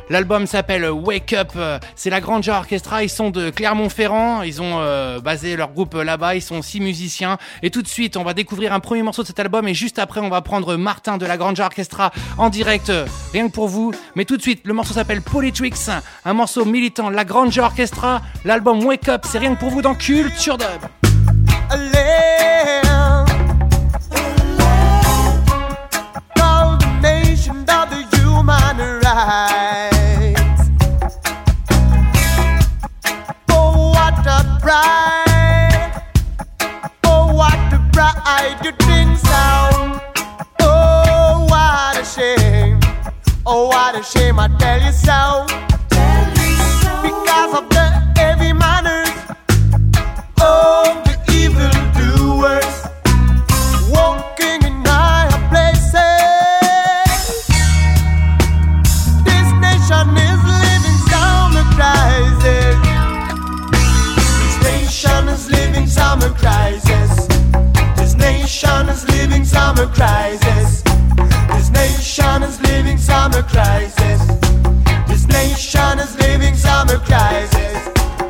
L'album s'appelle Wake Up, c'est la Granja Orchestra, ils sont de Clermont-Ferrand, ils ont basé leur groupe là-bas, ils sont 6 musiciens. Et tout de suite, on va découvrir un premier morceau de cet album et juste après, on va prendre Martin de la Granja Orchestra en direct, rien que pour vous. Mais tout de suite, le morceau s'appelle Politrix, un morceau militant, la Granja Orchestra, l'album Wake Up, c'est rien que pour vous dans Culture Dub. Of the human rights. Oh, what a pride! Oh, what a pride! You think so? Oh, what a shame! Oh, what a shame! I tell you so. Because of the heavy manners of the evil doers walking in higher places. Is living summer crisis. This nation is living summer crisis. This nation is living summer crisis. This nation is living summer crisis. This nation is living summer crisis.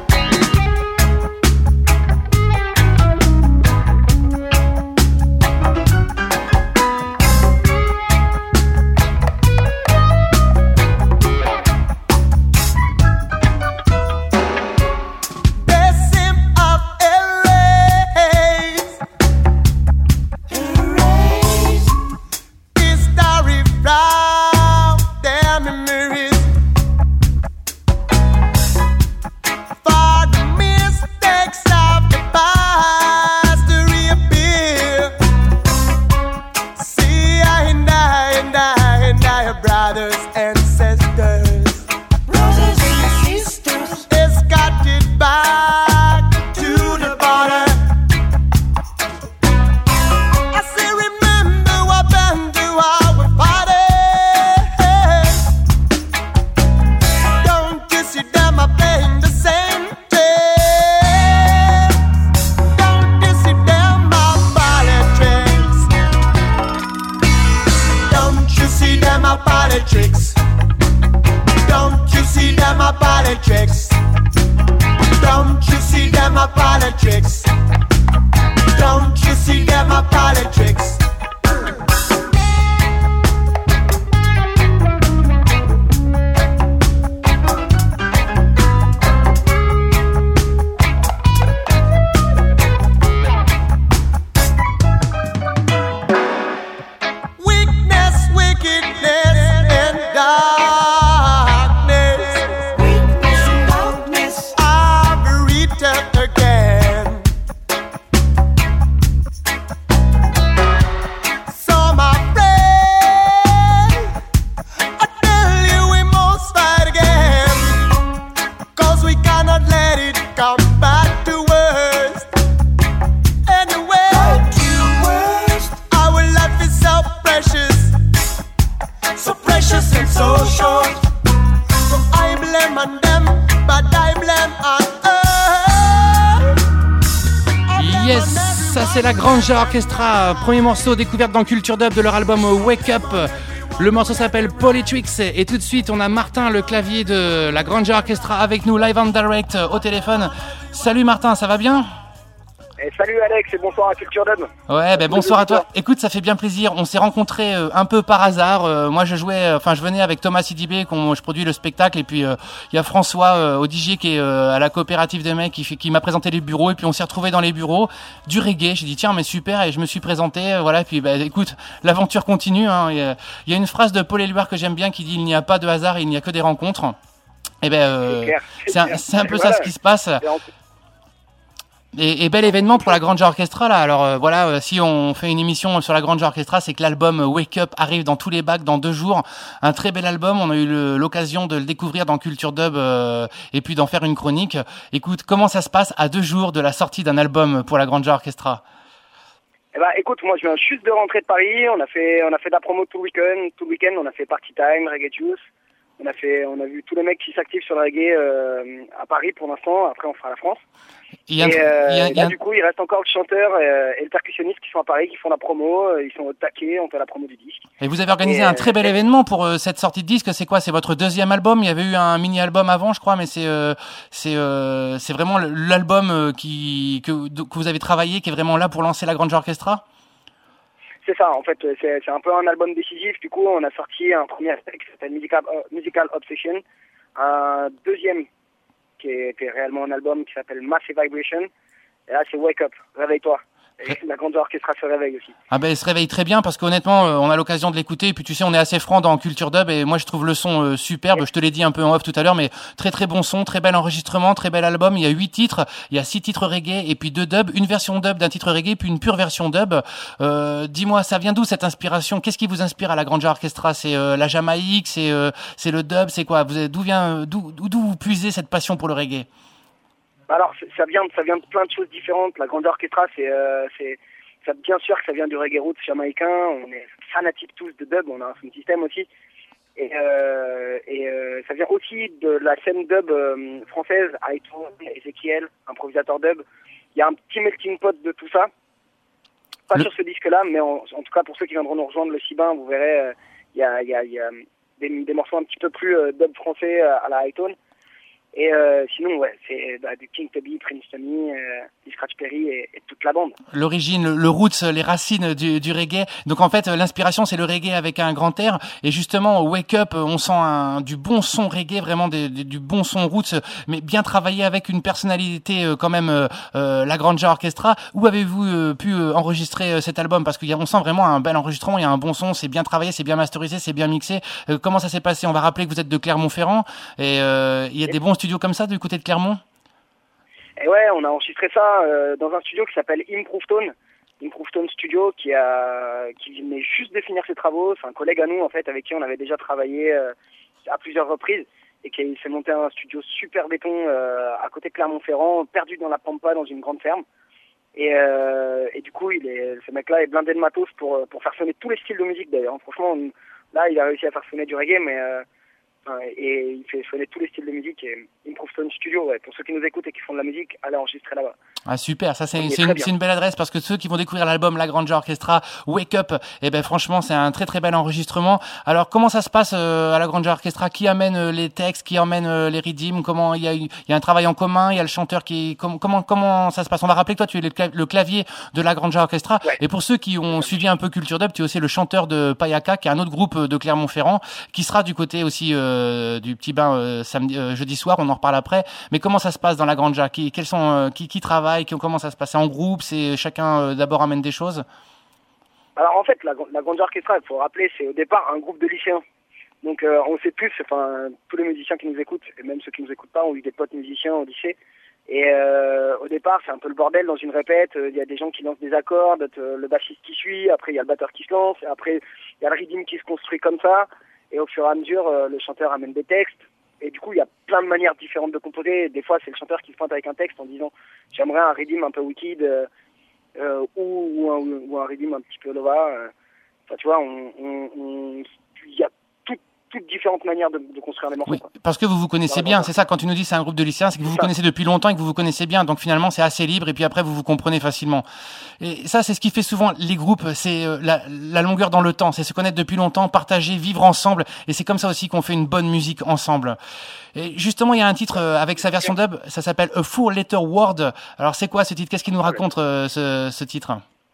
C'est la Granja Orchestra, premier morceau découverte dans Culture Dub de leur album Wake Up. Le morceau s'appelle Politrix et tout de suite on a Martin, le clavier de la Granja Orchestra avec nous live and direct au téléphone. Salut Martin, ça va bien ? Et salut Alex et bonsoir à Culture Dub. Ouais, bonsoir à toi. Écoute, ça fait bien plaisir. On s'est rencontrés un peu par hasard. Moi, je venais avec Thomas Sidibé, je produis le spectacle, et puis il y a François Odigier qui est à la coopérative des mecs qui m'a présenté les bureaux, et puis on s'est retrouvés dans les bureaux du reggae. J'ai dit tiens, mais super, et je me suis présenté. Voilà, et puis écoute, l'aventure continue. Hein. Il y a une phrase de Paul Éluard que j'aime bien qui dit il n'y a pas de hasard, il n'y a que des rencontres. Et c'est un peu ça ce qui se passe. Et bel événement pour la Granja Orchestra là. Alors si on fait une émission sur la Granja Orchestra, c'est que l'album Wake Up arrive dans tous les bacs dans 2 jours. Un très bel album, on a eu l'occasion de le découvrir dans Culture Dub et puis d'en faire une chronique. Écoute, comment ça se passe à 2 jours de la sortie d'un album pour la Granja Orchestra? Écoute, moi je viens juste de rentrer de Paris, on a fait de la promo tout le week-end, on a fait Party Time, Reggae Juice. On a vu tous les mecs qui s'activent sur le reggae à Paris pour l'instant. Après, on fera la France. Du coup, il reste encore le chanteur et le percussionniste qui sont à Paris, qui font la promo. Ils sont au taquet, on fait la promo du disque. Et vous avez organisé un très bel événement pour cette sortie de disque. C'est quoi? C'est votre deuxième album? Il y avait eu un mini-album avant, je crois, mais c'est vraiment l'album que vous avez travaillé, qui est vraiment là pour lancer la Grande Orchestra? C'est ça, en fait, c'est un peu un album décisif. Du coup, on a sorti un premier aspect qui s'appelle Musical Obsession, un deuxième qui était réellement un album qui s'appelle Massive Vibration, et là c'est Wake Up, réveille-toi. Et la Grande Orchestra se réveille aussi. Ah ben, elle se réveille très bien parce qu'honnêtement, on a l'occasion de l'écouter. Et puis tu sais, on est assez franc dans Culture Dub et moi je trouve le son superbe. Je te l'ai dit un peu en off tout à l'heure, mais très très bon son, très bel enregistrement, très bel album. Il y a 8 titres, il y a 6 titres reggae et puis 2 dubs, une version dub d'un titre reggae puis une pure version dub. Dis-moi, ça vient d'où cette inspiration? Qu'est-ce qui vous inspire à la Grande Orchestra? C'est la Jamaïque, c'est le dub, c'est quoi? D'où vous puisez cette passion pour le reggae? Alors, ça vient de plein de choses différentes. La Grande Orchestra, bien sûr que ça vient du reggae roots jamaïcain. On est fanatiques tous de dub, on a un sound system aussi. Et ça vient aussi de la scène dub française, Aïton, Ezekiel, improvisateur dub. Il y a un petit melting pot de tout ça. Pas sur ce disque-là, mais en tout cas pour ceux qui viendront nous rejoindre le Cibin, vous verrez, il y a des morceaux un petit peu plus dub français à la Aïton. Et sinon, ouais, c'est du King Tubby, Prince Tommy, du Scratch Perry et toute la bande. L'origine, le roots, les racines du reggae. Donc en fait, l'inspiration, c'est le reggae avec un grand air. Et justement, au Wake Up, on sent du bon son reggae, vraiment du bon son roots, mais bien travaillé avec une personnalité quand même, la Grande Orchestra. Où avez-vous pu enregistrer cet album? Parce qu'on sent vraiment un bel enregistrement, il y a un bon son, c'est bien travaillé, c'est bien masterisé, c'est bien mixé. Comment ça s'est passé? On va rappeler que vous êtes de Clermont-Ferrand et il y a des bons studios comme ça du côté de Clermont? Et ouais, on a enregistré ça dans un studio qui s'appelle Improved Studio, qui venait juste de finir ses travaux. C'est un collègue à nous en fait avec qui on avait déjà travaillé à plusieurs reprises et qui s'est monté un studio super béton à côté de Clermont-Ferrand, perdu dans la pampa dans une grande ferme. Et du coup, ce mec-là est blindé de matos pour faire sonner tous les styles de musique d'ailleurs. Franchement, là, il a réussi à faire sonner du reggae, et il fait sonner tous les styles de musique. Et Improved Studio, ouais. Pour ceux qui nous écoutent et qui font de la musique, allez enregistrer là-bas. Ah super, ça c'est une belle adresse parce que ceux qui vont découvrir l'album La Grande Orchestra Wake Up, franchement c'est un très très bel enregistrement. Alors comment ça se passe à La Grande Orchestra? Qui amène les textes, qui emmène les rythmes? Comment il y a un travail en commun? Il y a le chanteur comment ça se passe? On va rappeler que toi tu es le clavier de La Grande Orchestra, ouais. Et pour ceux qui ont suivi un peu Culture Dub, tu es aussi le chanteur de Payaka, qui est un autre groupe de Clermont-Ferrand, qui sera du côté aussi du petit bain jeudi soir. On en reparle après. Mais comment ça se passe dans La Grande Orchestra? Qui travaille? Comment ça se passe en groupe? C'est chacun d'abord amène des choses? Alors en fait, la Grande Orchestra, il faut rappeler, c'est au départ un groupe de lycéens. Donc on sait tous, tous les musiciens qui nous écoutent, et même ceux qui nous écoutent pas, ont eu des potes musiciens au lycée. Et au départ, c'est un peu le bordel dans une répète. Il y a des gens qui lancent des accords, le bassiste qui suit, après il y a le batteur qui se lance, et après il y a le rhythm qui se construit comme ça. Et au fur et à mesure, le chanteur amène des textes. Et du coup, il y a plein de manières différentes de composer. Des fois, c'est le chanteur qui se pointe avec un texte en disant « J'aimerais un rhythm un peu wicked ou un rhythm un petit peu lova ». Tu vois, il y a toutes différentes manières de construire des morceaux. Oui, parce que vous connaissez bien, c'est ça, quand tu nous dis c'est un groupe de lycéens, c'est que vous vous connaissez depuis longtemps et que vous vous connaissez bien, donc finalement c'est assez libre et puis après vous vous comprenez facilement. Et ça c'est ce qui fait souvent les groupes, c'est la longueur dans le temps, c'est se connaître depuis longtemps, partager, vivre ensemble, et c'est comme ça aussi qu'on fait une bonne musique ensemble. Et justement il y a un titre avec sa version dub, ça s'appelle A Four Letter Word. Alors c'est quoi ce titre? Qu'est-ce qu'il nous raconte ce titre?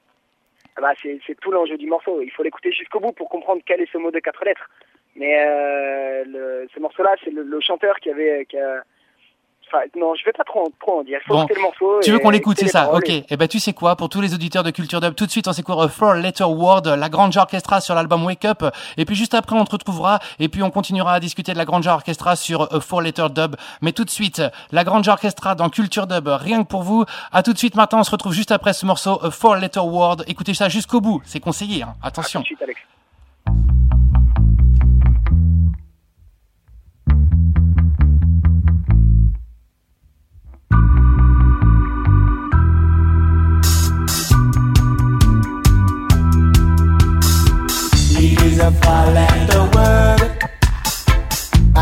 C'est tout l'enjeu du morceau, il faut l'écouter jusqu'au bout pour comprendre quel est ce mot de 4 lettres. Mais ce morceau-là, c'est le chanteur qui a... Enfin, non, je vais pas trop en dire. Faut écouter le morceau. Tu veux qu'on l'écoute, c'est ça? Ok. Et tu sais quoi? Pour tous les auditeurs de Culture Dub, tout de suite, on s'écoute A Four Letter Word, La Grande Orchestra sur l'album Wake Up. Et puis juste après, on te retrouvera. Et puis on continuera à discuter de La Grande Orchestra sur A Four Letter Dub. Mais tout de suite, La Grande Orchestra dans Culture Dub, rien que pour vous. À tout de suite, Martin. On se retrouve juste après ce morceau, A Four Letter Word. Écoutez ça jusqu'au bout. C'est conseillé, hein. Attention. À tout de suite, Alex. A four-letter word.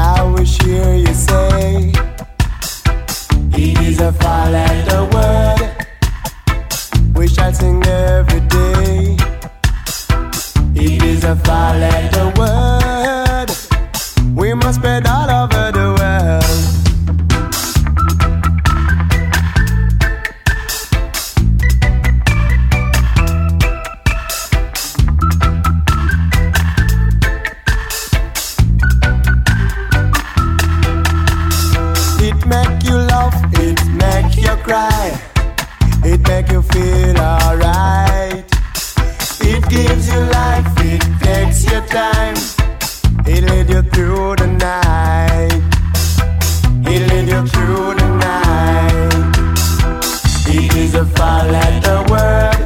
It make you feel alright. It gives you life, it takes your time. It lead you through the night. It lead you through the night. It is a four-letter word.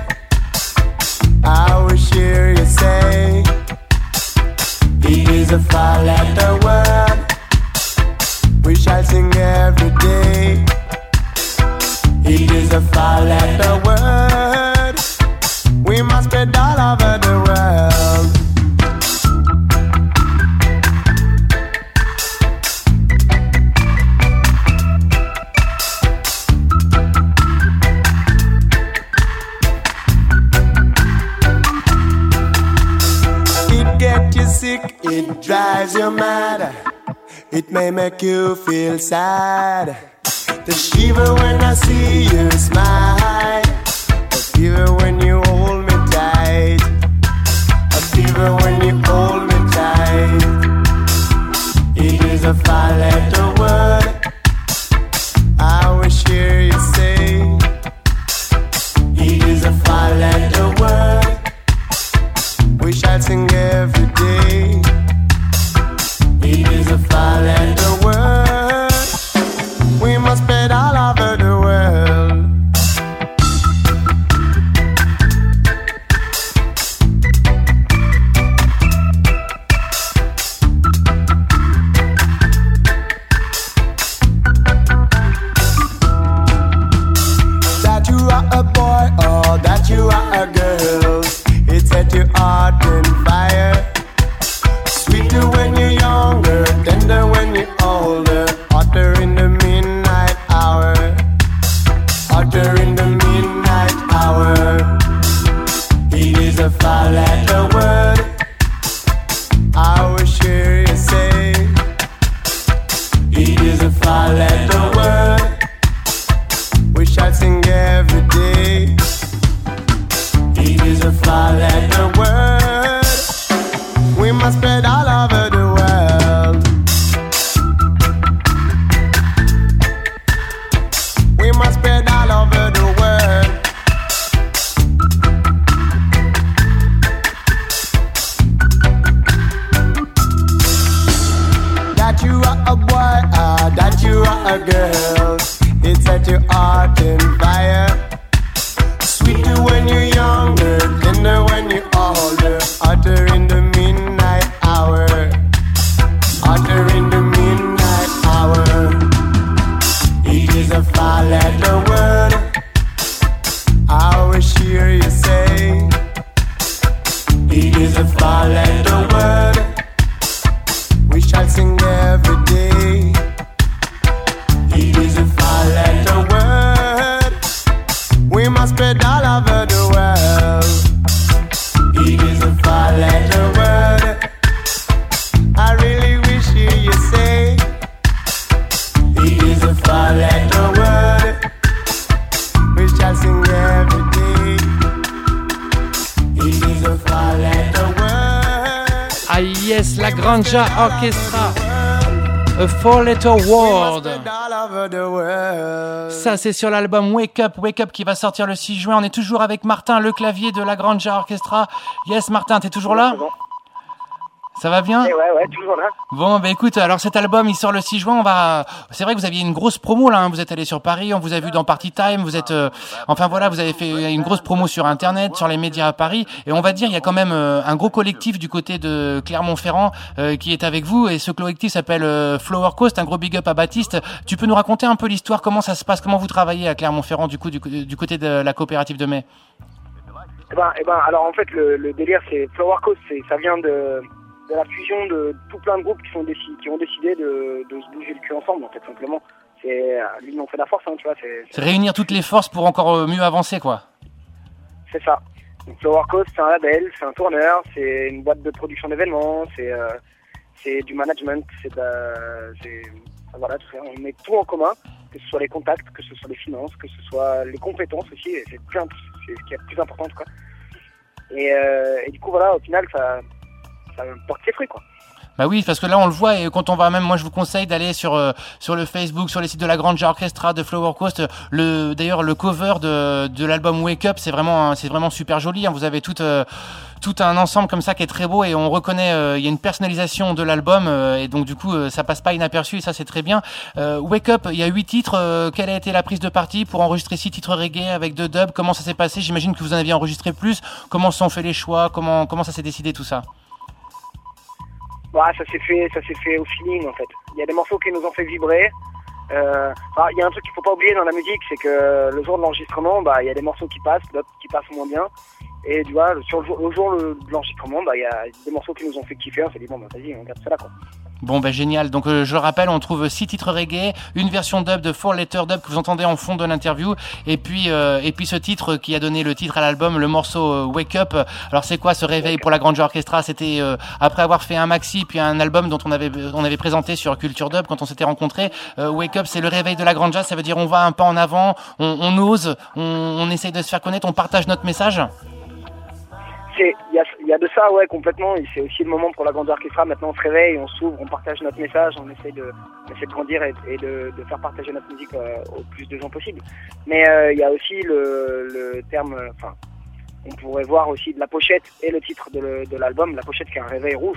I will hear you say. It is a four-letter word. We shall sing every day. It is a four-letter word. We must spread all over the world. It gets you sick, it drives you mad. It may make you feel sad. The shiver when I see you smile. A fever when you hold me tight. A fever when you hold me tight. It is a four-letter word. I wish hear you say. It is a four-letter word. We shall sing every day. It is a four-letter word. We must spread all over the world. That you are a boy or that you are a girl, it set your heart in fire. Sweeter when you're younger, tender when you're older, hotter in the midnight hour, hotter in the midnight hour. It is a four-letter word. I will hear you say. It is a four-letter word. We shall sing every day. It is a four-letter word. We must spread all over the world. We must spread all over the world. That you are a boy, that you are a girl, it set your heart in fire. Sweeter when you're younger, tender when you're older, hotter in the midnight hour, hotter in the midnight hour. It is a four-letter word. I wish hear you say. It is a four-letter word. We shall sing every day. It is a four-letter word. We must spread all over the world. It is a four-letter word. I really wish you say. It is a four-letter word. We shall sing every day. It is a four-letter word. Ah yes, la Granja Orchestra. A Four-Letter Word. Ça, c'est sur l'album Wake Up qui va sortir le 6 juin. On est toujours avec Martin, le clavier de la Granja Orchestra. Yes, Martin, t'es toujours là ? Ça va bien ? Ouais, toujours là. Bon, bah écoute, alors cet album, il sort le 6 juin. C'est vrai que vous aviez une grosse promo là. Hein. Vous êtes allé sur Paris, on vous a vu dans Party Time. Vous êtes, enfin voilà, vous avez fait une grosse promo sur Internet, sur les médias à Paris. Et on va dire, il y a quand même un gros collectif du côté de Clermont-Ferrand qui est avec vous. Et ce collectif s'appelle Flower Coast. Un gros big up à Baptiste. Tu peux nous raconter un peu l'histoire, comment ça se passe, comment vous travaillez à Clermont-Ferrand du côté de la coopérative de mai ? Eh ben, alors en fait, le délire, c'est Flower Coast, ça vient de la fusion de tout plein de groupes qui ont décidé de se bouger le cul ensemble, en fait, simplement. C'est l'union fait la force, hein, tu vois. C'est réunir toutes les forces pour encore mieux avancer, quoi. C'est ça. Donc, Flower Coast, c'est un label, c'est un tourneur, c'est une boîte de production d'événements, c'est du management, voilà, tout ça. On met tout en commun, que ce soit les contacts, que ce soit les finances, que ce soit les compétences aussi, et c'est ce qui est le plus important, quoi. Et du coup, voilà, au final, ça porte ses fruits, quoi. Bah oui, parce que là on le voit et quand on va même, moi je vous conseille d'aller sur le Facebook, sur les sites de la Granja Orchestra, de Flower Coast. D'ailleurs le cover de l'album Wake Up, c'est vraiment super joli. Hein. Vous avez tout un ensemble comme ça qui est très beau et on reconnaît, il y a une personnalisation de l'album et donc du coup ça passe pas inaperçu et ça c'est très bien. Wake Up, il y a 8 titres. Quelle a été la prise de parti pour enregistrer 6 titres reggae avec 2 dubs? Comment ça s'est passé? J'imagine que vous en aviez enregistré plus. Comment se sont fait les choix? Comment ça s'est décidé tout ça? Bah, ça s'est fait au feeling en fait. Il y a des morceaux qui nous ont fait vibrer. Il y a un truc qu'il faut pas oublier dans la musique, c'est que le jour de l'enregistrement, bah il y a des morceaux qui passent, d'autres qui passent moins bien. Et tu vois, au jour de l'enregistrement, bah il y a des morceaux qui nous ont fait kiffer. On s'est dit bon bah vas-y, on garde ça là quoi. Bon ben génial, donc je le rappelle, on trouve 6 titres reggae, une version dub de 4 Letter Dub que vous entendez en fond de l'interview, et puis ce titre qui a donné le titre à l'album, le morceau Wake Up. Alors c'est quoi ce réveil pour la Granja Orchestra? C'était après avoir fait un maxi puis un album dont on avait présenté sur Culture Dub quand on s'était rencontrés. Wake Up, c'est le réveil de la Granja, ça veut dire on va un pas en avant, on ose, on essaye de se faire connaître, on partage notre message. Il y a de ça, ouais, complètement. C'est aussi le moment pour la Granja Orchestra. Maintenant, on se réveille, on s'ouvre, on partage notre message, on essaie de grandir et de faire partager notre musique au plus de gens possible. Mais il y a aussi le terme, on pourrait voir aussi de la pochette et le titre de l'album, la pochette qui est un réveil rouge,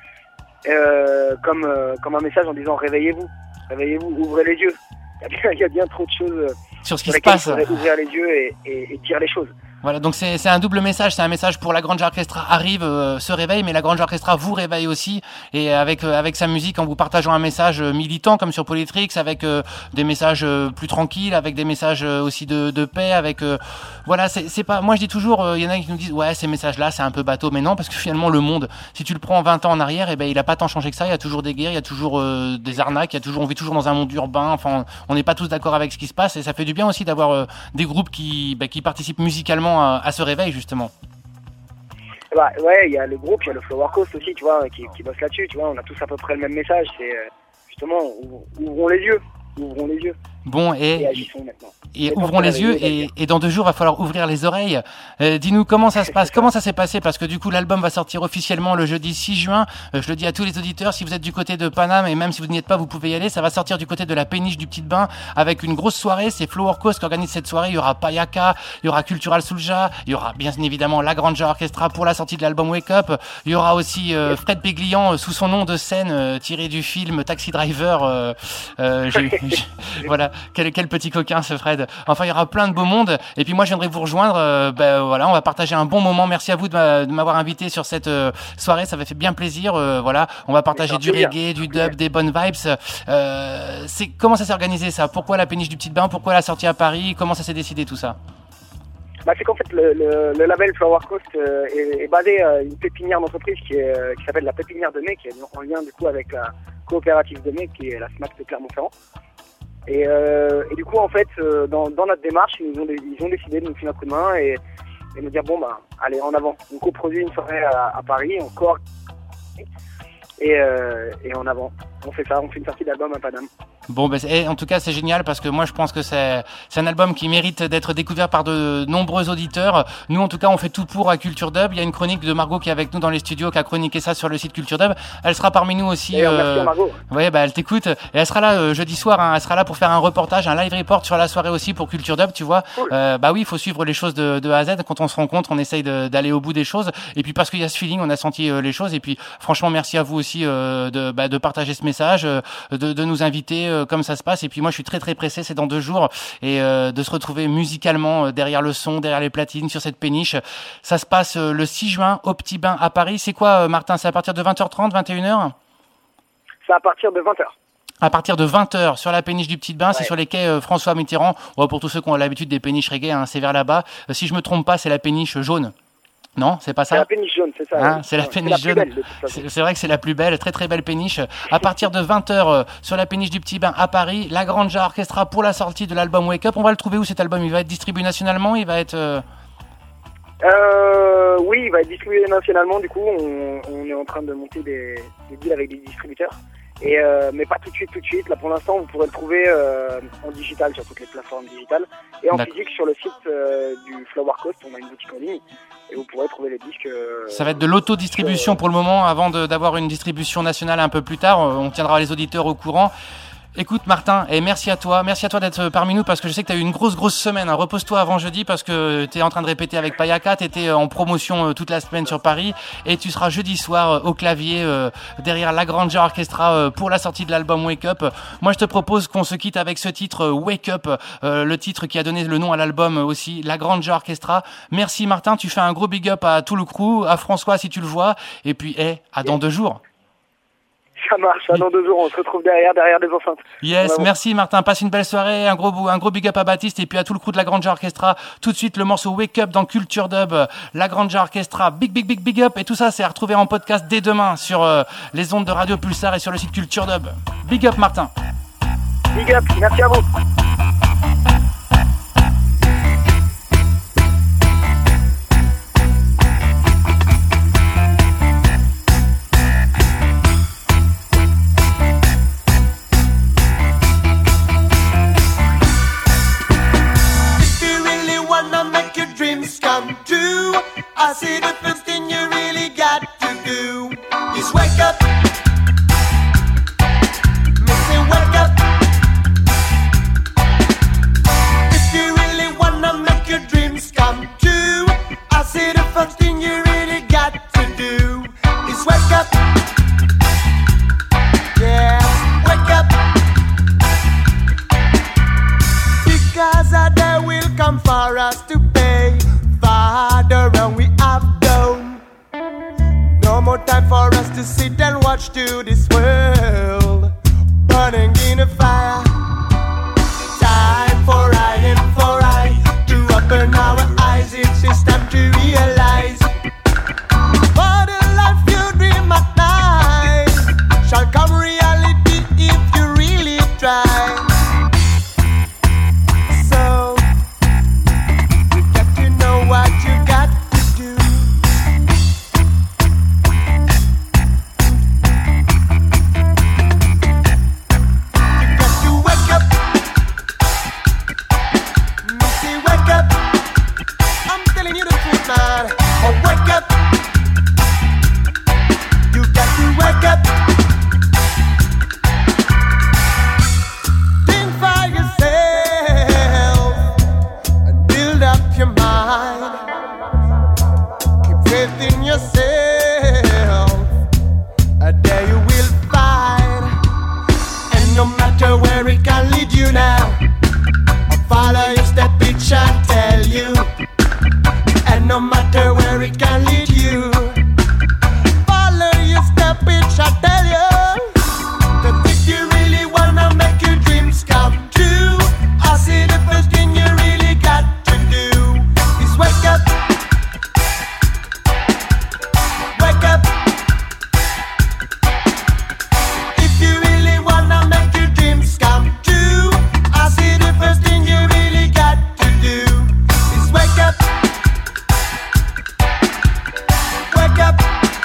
comme un message en disant réveillez-vous, ouvrez les yeux. Il y a bien trop de choses sur ce qui se passe. Il faudrait ouvrir les yeux et dire les choses. Voilà, donc c'est un double message, c'est un message pour la Granja Orchestra arrive, se réveille, mais la Granja Orchestra vous réveille aussi, et avec sa musique, en vous partageant un message militant comme sur Polytrix, avec des messages plus tranquilles, avec des messages aussi de paix, avec voilà, c'est pas, moi je dis toujours, il y en a qui nous disent ouais ces messages-là c'est un peu bateau, mais non, parce que finalement le monde, si tu le prends 20 ans en arrière, il a pas tant changé que ça, il y a toujours des guerres, il y a toujours des arnaques, on vit toujours dans un monde urbain, enfin on n'est pas tous d'accord avec ce qui se passe, et ça fait du bien aussi d'avoir des groupes qui participent musicalement à ce réveil justement. Bah ouais, il y a le groupe, il y a le Flower Coast aussi, tu vois, qui bosse là-dessus, tu vois, on a tous à peu près le même message, c'est justement ouvrons les yeux. Bon, et agissons maintenant. Et ouvrons les yeux et dans 2 jours, il va falloir ouvrir les oreilles. Dis-nous comment ça se passe, comment ça s'est passé, parce que du coup l'album va sortir officiellement le jeudi 6 juin. Je le dis à tous les auditeurs, si vous êtes du côté de Paname et même si vous n'y êtes pas, vous pouvez y aller. Ça va sortir du côté de la péniche du Petit Bain avec une grosse soirée. C'est Flower Coast qui organise cette soirée. Il y aura Payaka, il y aura Cultural Soulja, il y aura bien évidemment la Granja Orchestra pour la sortie de l'album Wake Up. Il y aura aussi Fred Péglian sous son nom de scène tiré du film Taxi Driver. Voilà, quel petit coquin ce Fred. Enfin, il y aura plein de beau monde. Et puis moi, je viendrai vous rejoindre. Voilà, on va partager un bon moment. Merci à vous de m'avoir invité sur cette soirée. Ça m'a fait bien plaisir. Voilà, on va partager du reggae, du dub, des bonnes vibes. Comment ça s'est organisé ça? Pourquoi la péniche du Petit Bain? Pourquoi la sortie à Paris? Comment ça s'est décidé tout ça? Bah, c'est qu'en fait le label Flower Coast est basé à une pépinière d'entreprise qui s'appelle la Pépinière de Mai, qui est en lien du coup avec la coopérative de Mai, qui est la SMAC de Clermont-Ferrand. Et du coup, en fait, dans notre démarche, ils ont décidé de nous filer un coup de main et nous dire bon bah allez en avant. On coproduit une soirée à Paris, on coordonne et en avant. On fait ça, on fait une sortie d'album à Paname. Bon, en tout cas, c'est génial parce que moi, je pense que c'est un album qui mérite d'être découvert par de nombreux auditeurs. Nous, en tout cas, on fait tout pour à Culture Dub. Il y a une chronique de Margot qui est avec nous dans les studios, qui a chroniqué ça sur le site Culture Dub. Elle sera parmi nous aussi. Merci à Margot. Ouais, elle t'écoute et elle sera là jeudi soir. Hein, elle sera là pour faire un reportage, un live report sur la soirée aussi pour Culture Dub. Tu vois, cool. Oui, il faut suivre les choses de A à Z. Quand on se rencontre, on essaye d'aller au bout des choses. Et puis parce qu'il y a ce feeling, on a senti les choses. Et puis, franchement, merci à vous aussi de partager ce message, de nous inviter comme ça se passe. Et puis moi je suis très très pressé, c'est dans 2 jours et de se retrouver musicalement derrière le son, derrière les platines sur cette péniche. Ça se passe le 6 juin au Petit Bain à Paris. C'est quoi Martin? C'est à partir de 20h30, 21h? C'est à partir de 20h. À partir de 20h sur la péniche du Petit Bain, ouais. C'est sur les quais François Mitterrand. Ouais, pour tous ceux qui ont l'habitude des péniches reggae, hein, c'est vers là-bas. Si je me trompe pas, c'est la péniche jaune. Non, c'est pas ça. C'est la péniche jaune, c'est ça. Hein, c'est la péniche jaune. C'est vrai que c'est la plus belle, très très belle péniche. À partir de 20h sur la péniche du Petit Bain à Paris, la Granja Orchestra pour la sortie de l'album Wake Up. On va le trouver où cet album? Il va être distribué nationalement? Il va être oui, il va être distribué nationalement. Du coup, on est en train de monter des deals avec des distributeurs. Et mais pas tout de suite. Là pour l'instant, vous pourrez le trouver en digital sur toutes les plateformes digitales et en physique sur le site du Flower Coast. On a une boutique en ligne et vous pourrez trouver les disques. Ça va être de l'autodistribution pour le moment, avant d'avoir une distribution nationale un peu plus tard. On tiendra les auditeurs au courant. Écoute Martin, et merci à toi d'être parmi nous parce que je sais que tu as eu une grosse semaine. Repose-toi avant jeudi parce que tu es en train de répéter avec Payaka, tu étais en promotion toute la semaine sur Paris et tu seras jeudi soir au clavier derrière la Granger Orchestra pour la sortie de l'album Wake Up. Moi je te propose qu'on se quitte avec ce titre Wake Up, le titre qui a donné le nom à l'album aussi, la Granger Orchestra. Merci Martin, tu fais un gros big up à tout le crew, à François si tu le vois, et puis à dans 2 jours. Ça marche, dans 2 jours, on se retrouve derrière des enceintes. Yes, merci Martin, passe une belle soirée, un gros big up à Baptiste et puis à tout le crew de la Granger Orchestra. Tout de suite le morceau Wake Up dans Culture Dub, la Granger Orchestra, big up, et tout ça c'est à retrouver en podcast dès demain sur les ondes de Radio Pulsar et sur le site Culture Dub. Big up Martin. Big up, merci à vous. I see the first thing you really got to do is wake up. Me say wake up. If you really wanna make your dreams come true, I see the first thing you really got to do is wake up. Yeah, wake up. Because a day will come for us to pay farther and we have done. No more time for us to sit and watch to this world burning in a fire. Time for I and for I to open our eyes. It's just time to realize for the life you dream at night shall come reality if you really try. What you got to do. You got to wake up. Missy, wake up. I'm telling you the truth, man. Oh, wake up. You got to wake up. Think for yourself and build up your mind. Faith in yourself, a day you will find. And no matter where it can lead you now, follow your step, it shall tell you. And no matter where it can lead you, follow your step, it shall tell you. That if you really wanna make your dreams come true, I see the first thing you really got to do is wake up. Wake up. If you really wanna make your dreams come true, I see the first thing you really got to do is wake up. Wake up.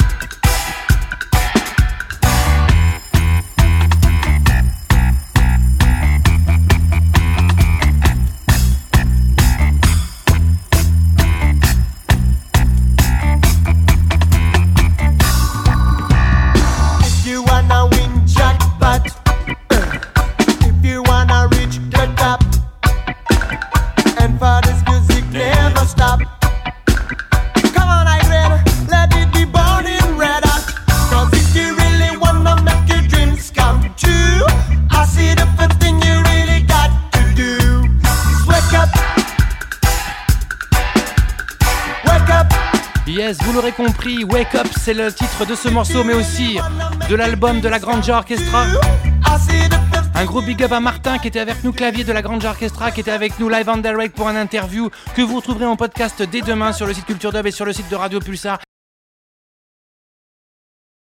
If you wanna win jackpot, if you wanna reach the top, and for this music never stop. Come on, Irene, let it be burning red hot. 'Cause if you really wanna make your dreams come true, I see the first thing you really got to do is wake up. Wake up. Yes, vous l'aurez compris, Wake Up, c'est le titre de ce morceau, mais aussi de l'album de la Granger Orchestra. Un gros big up à Martin qui était avec nous, clavier de la Granger Orchestra, qui était avec nous live en direct pour un interview que vous retrouverez en podcast dès demain sur le site Culture Dub et sur le site de Radio Pulsar.